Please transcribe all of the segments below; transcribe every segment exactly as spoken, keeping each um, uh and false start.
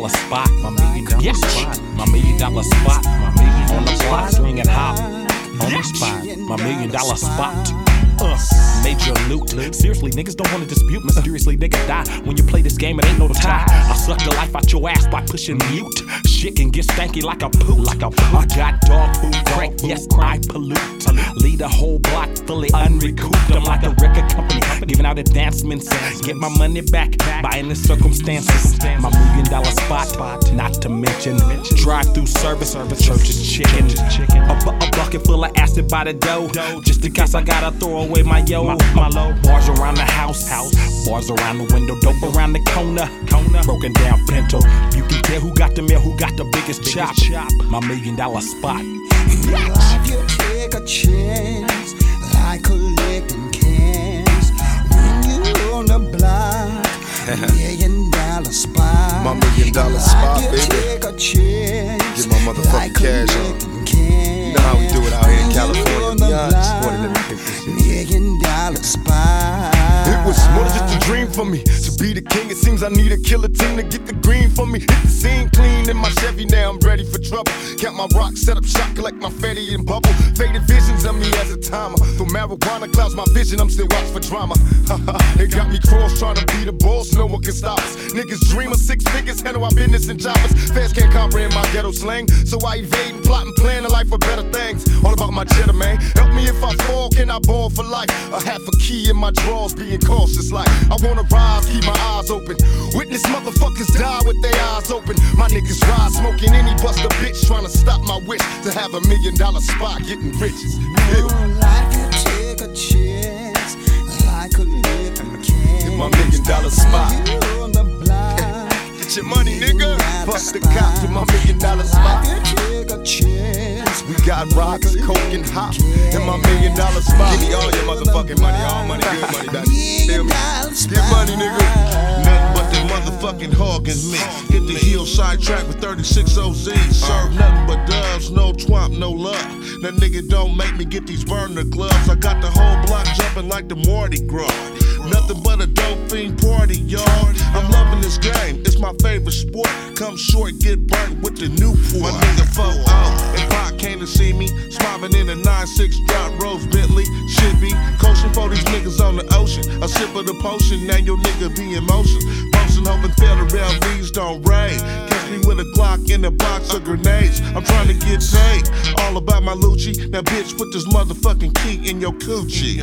dollar spot. My million dollar yes. spot. My million dollar spot. My million on the block, swinging hop. On the spot. My million dollar spot. Uh, major loot. Seriously, niggas don't wanna dispute. Mysteriously, nigga die. When you play this game, it ain't no tie. I suck the life out your ass by pushing mute. Shit can get stanky like a poop. Like a poop. I got dog food crank, yes, I pollute. Lead a whole block fully unrecouped. I'm like a record company, giving out advancements. Get my money back by any circumstances. My million dollar spot, not to mention drive-through service, church's chicken. A, bu- a bucket full of acid by the dough. Just in case I gotta throw away my yo. My low bars around the house, bars around the window, dope around the corner. Broken down pinto. You can tell who got the meal, who got the biggest chop. My million dollar spot. In life you take a chance, like collecting cans. When you on the block, million dollar spot. My million dollar spot, baby. Take a chance, get my motherfucking like cash on. Cans. You know how we do it out here in California. Be honest, wanted to pick this shit. Million dollar spot. It was more than just a dream for me to be the king. It seems I need a killer team to get the green for me. Hit the scene clean in my Chevy, now I'm ready for trouble. Count my rocks, set up shop, collect my fatty and bubble. Faded visions of me as a timer. Though marijuana clouds my vision, I'm still watch for drama. They got me cross trying to be the boss, no one can stop us. Niggas dream of six figures, handle our business and jobbers. Fans can't comprehend my ghetto slang, so I evade and plot and plan a life for better things. All about my cheddar, man. Help me if I fall, can I ball for life? A half a key in my drawers, being cautious like I wanna rise, keep my eyes open. Witness motherfuckers die with their eyes open. My niggas ride, smoking any bust a bitch, trying to stop my wish to have a million dollar spot, getting riches. Oh, life you take a chance, like a living can. Get my million dollar spot. You on the block. Get your money, nigga. Fuck the cops, get my million dollar spot. Life you take a chance. We got rocks, coke, and hop in my million dollar spot. Give me all your motherfucking money, all money, good money, baby. Feel me? Get money, nigga. Nothing but the motherfucking Hawkins mix. Hit the hillside track with thirty-six O Z. Serve nothing but dubs, no twomp, no love. That nigga don't make me get these burner gloves. I got the whole block jumping like the Mardi Gras. Nothing but a dope fiend party, y'all. I'm loving this game, it's my favorite sport. Come short, get burnt with the Newport. My nigga four out, and Pac came to see me. Smiling in a nine six drop Rose Bentley. Should be coaching for these niggas on the ocean. A sip of the potion, now your nigga be in motion. Posting, hoping federal V's don't raid. Catch me with a Glock in a box of grenades. I'm trying to get paid, all about my Lucci. Now bitch, put this motherfucking key in your coochie.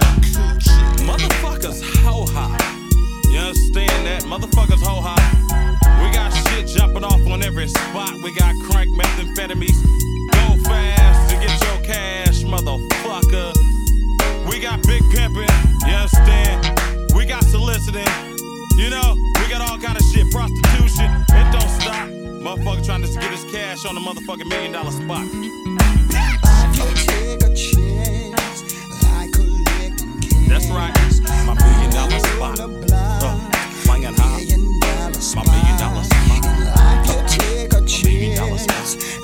Motherfuckers ho high. You understand that? Motherfuckers ho high. We got shit jumping off on every spot. We got crank methamphetamines. Go fast to get your cash, motherfucker. We got big pimping. You understand? We got soliciting. You know, we got all kind of shit. Prostitution. It don't stop. Motherfucker trying to get his cash on the motherfucking million dollar spot. Life you take a chance, like collecting cans. That's right. My million dollar spot. Uh, swinging high. My million dollar spot. Life you take a chance,